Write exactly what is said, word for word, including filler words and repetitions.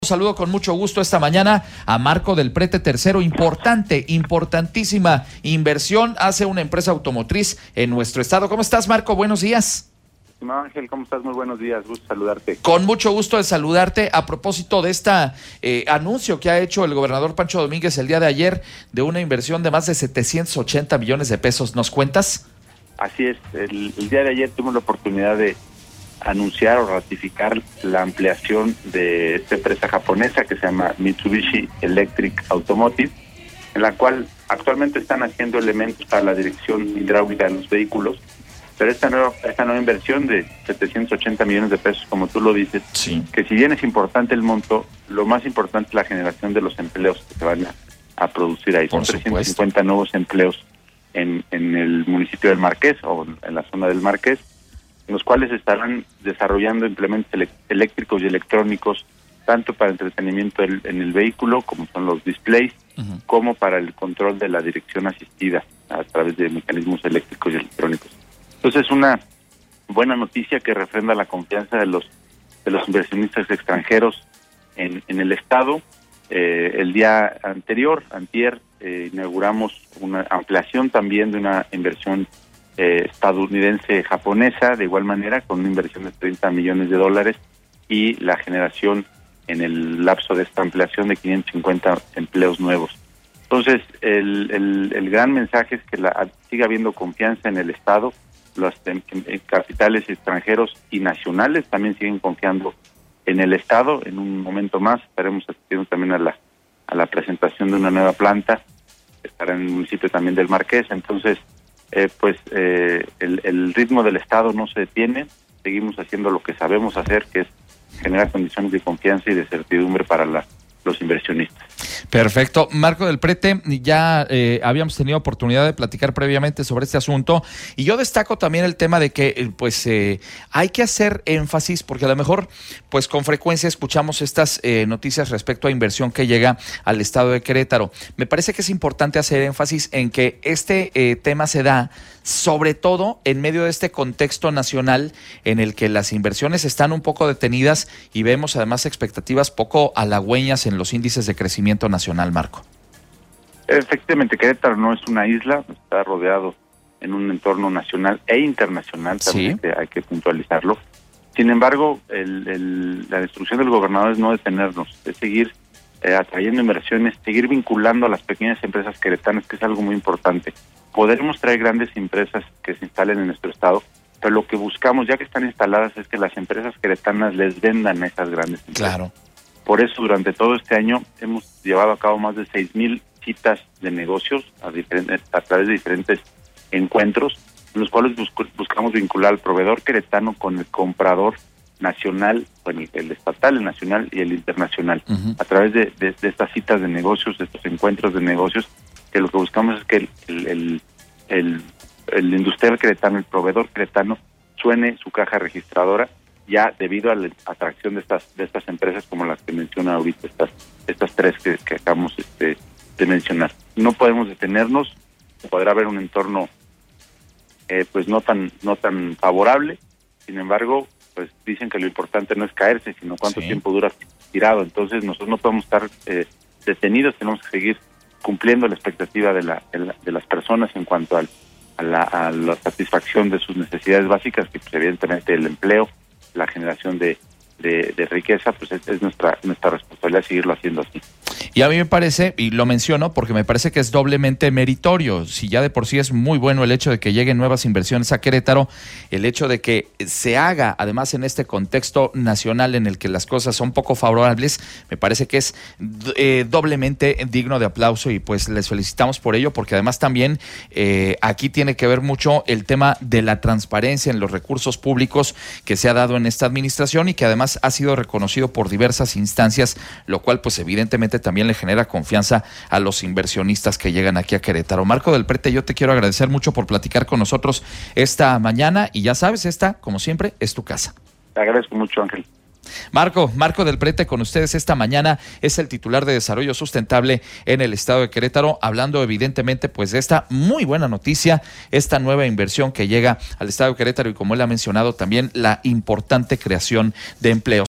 Saludo con mucho gusto esta mañana a Marco del Prete tercero. Importante, importantísima inversión hace una empresa automotriz en nuestro estado. ¿Cómo estás, Marco? Buenos días. Estimado Ángel, ¿cómo estás? Muy buenos días, gusto saludarte. Con mucho gusto de saludarte a propósito de este eh, anuncio que ha hecho el gobernador Pancho Domínguez el día de ayer de una inversión de más de setecientos ochenta millones de pesos. ¿Nos cuentas? Así es, el, el día de ayer tuvimos la oportunidad de anunciar o ratificar la ampliación de esta empresa japonesa que se llama Mitsubishi Electric Automotive, en la cual actualmente están haciendo elementos para la dirección hidráulica de los vehículos, pero esta nueva, esta nueva inversión de setecientos ochenta millones de pesos, como tú lo dices, sí, que si bien es importante el monto, lo más importante es la generación de los empleos que se van a, a producir ahí. Son trescientos cincuenta nuevos empleos en, en el municipio del Marqués o en la zona del Marqués, en los cuales estarán desarrollando implementos eléctricos y electrónicos, tanto para entretenimiento en el vehículo, como son los displays, uh-huh, como para el control de la dirección asistida a través de mecanismos eléctricos y electrónicos. Entonces, es una buena noticia que refrenda la confianza de los de los inversionistas extranjeros en, en el Estado. Eh, el día anterior, antier, eh, inauguramos una ampliación también de una inversión Eh, estadounidense japonesa, de igual manera, con una inversión de treinta millones de dólares y la generación en el lapso de esta ampliación de quinientos cincuenta empleos nuevos. Entonces, el, el, el gran mensaje es que la, siga habiendo confianza en el Estado, los en, en capitales extranjeros y nacionales también siguen confiando en el Estado. En un momento más estaremos asistiendo también a la, a la presentación de una nueva planta, estará en el municipio también del Marqués. Entonces, Eh, pues eh, el, el ritmo del Estado no se detiene, seguimos haciendo lo que sabemos hacer, que es generar condiciones de confianza y de certidumbre para la, los inversionistas. Perfecto. Marco del Prete, ya eh, habíamos tenido oportunidad de platicar previamente sobre este asunto y yo destaco también el tema de que pues eh, hay que hacer énfasis porque a lo mejor pues con frecuencia escuchamos estas eh, noticias respecto a inversión que llega al estado de Querétaro. Me parece que es importante hacer énfasis en que este eh, tema se da sobre todo en medio de este contexto nacional en el que las inversiones están un poco detenidas y vemos además expectativas poco halagüeñas en los índices de crecimiento nacional, Marco. Efectivamente, Querétaro no es una isla, está rodeado en un entorno nacional e internacional, también sí, hay, que, hay que puntualizarlo. Sin embargo, el, el, la instrucción del gobernador es no detenernos, es seguir eh, atrayendo inversiones, seguir vinculando a las pequeñas empresas queretanas, que es algo muy importante. Podremos traer grandes empresas que se instalen en nuestro estado, pero lo que buscamos, ya que están instaladas, es que las empresas queretanas les vendan a esas grandes empresas. Claro. Por eso, durante todo este año, hemos llevado a cabo más de seis mil citas de negocios a, diferentes, a través de diferentes encuentros, en los cuales busc- buscamos vincular al proveedor queretano con el comprador nacional, bueno, el estatal, el nacional y el internacional, uh-huh, a través de, de, de estas citas de negocios, de estos encuentros de negocios, que lo que buscamos es que el, el, el, el, el industrial queretano, el proveedor queretano, suene su caja registradora, ya debido a la atracción de estas de estas empresas como las que menciona ahorita, estas estas tres que, que acabamos este, de mencionar. No podemos detenernos, podrá haber un entorno eh, pues no tan no tan favorable, sin embargo, pues dicen que lo importante no es caerse, sino cuánto sí. tiempo dura tirado. Entonces nosotros no podemos estar eh, detenidos, tenemos que seguir cumpliendo la expectativa de, la, de, la, de las personas en cuanto al, a, la, a la satisfacción de sus necesidades básicas, que pues, evidentemente el empleo, la generación de, de, de riqueza, pues es, es nuestra nuestra responsabilidad seguirlo haciendo así. Y a mí me parece, y lo menciono porque me parece que es doblemente meritorio, si ya de por sí es muy bueno el hecho de que lleguen nuevas inversiones a Querétaro, el hecho de que se haga, además en este contexto nacional en el que las cosas son poco favorables, me parece que es eh, doblemente digno de aplauso y pues les felicitamos por ello, porque además también eh, aquí tiene que ver mucho el tema de la transparencia en los recursos públicos que se ha dado en esta administración y que además ha sido reconocido por diversas instancias, lo cual pues evidentemente también le genera confianza a los inversionistas que llegan aquí a Querétaro. Marco del Prete, yo te quiero agradecer mucho por platicar con nosotros esta mañana y ya sabes, esta, como siempre, es tu casa. Te agradezco mucho, Ángel. Marco, Marco del Prete con ustedes esta mañana, es el titular de Desarrollo Sustentable en el estado de Querétaro, hablando evidentemente pues de esta muy buena noticia, esta nueva inversión que llega al estado de Querétaro y como él ha mencionado también la importante creación de empleos.